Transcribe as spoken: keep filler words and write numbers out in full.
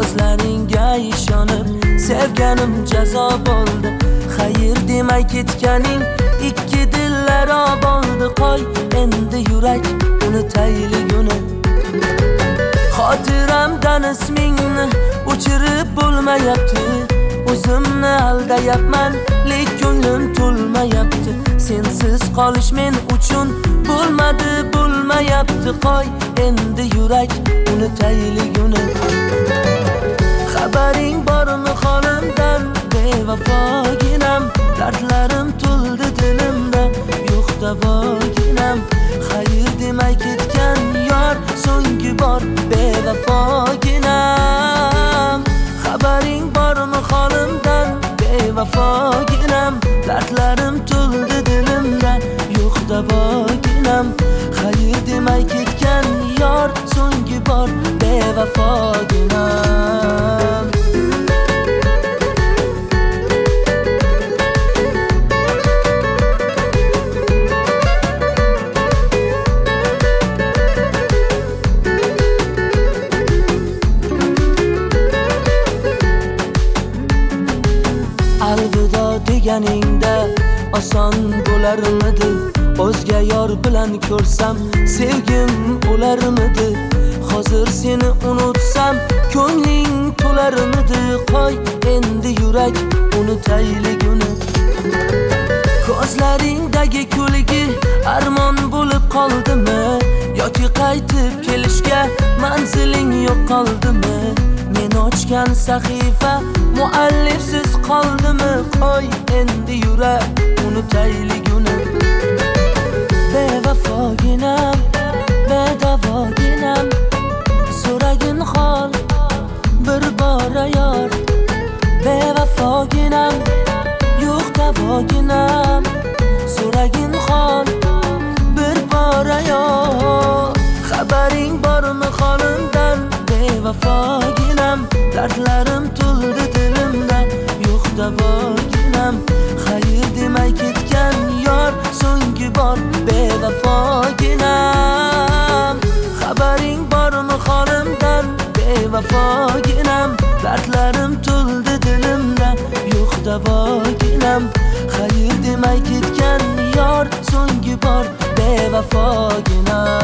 so'zlaringga ishonib sevganim jazo bo'ldi. Xayr demay ketganing ikki dillara bo'ldi. Qo'y endi yurak unutayliguni. Xotiramdan ismingni o'chirib bo'lmayapti. O'zimni aldayapman, lek ko'nglim to'lmayapti. Sensiz qolish men uchun bo'lmadi, bo'lmayapti. Qo'y endi yurak unutayliguni. Xabaring bormi holimdan bevafoginam? Dardlarim to'ldi dilimda, yo'q davoginam. Xayr demay ketgan yor so'nggi bor bevafoginam. Xabaring bormi holimdan bevafoginam? Dardlarim to'ldi dilimda, yo'q davoginam. Xayr demay ketgan yor so'nggi bor bevafoginam. Alvido deganingda oson bo'larmidi? O'zga yor bilan ko'rsam sevgim o'larmidi? Hozir seni unutsam ko'ngling to'larmidi? Qo'y endi yurak unutayliguni. Ko'zlaringdagi kulgi armon bo'lib qoldimi? Yoki qaytib kelishga manziling yo'q qoldimi? Men ochgan sahifa muallifsiz qoldimi? Qo'y endi yurak unutayliguni. Bevafoginam, bedavoginam, so'ragin hol bir bora yor. Bevafoginam, yo'q davoginam, so'ragin hol bir bora yor. Xabaring bormi holimdan bevafoginam? Dardlarim to'ldi dilimda, yo'q davoginam. Xayr demay ketgan yor so'nggi bor bevafoginam. Xabaring bormi holimdan bevafoginam? Dardlarim to'ldi dilimda, yo'q davoginam. Xayr demay ketgan yor so'nggi bor bevafoginam.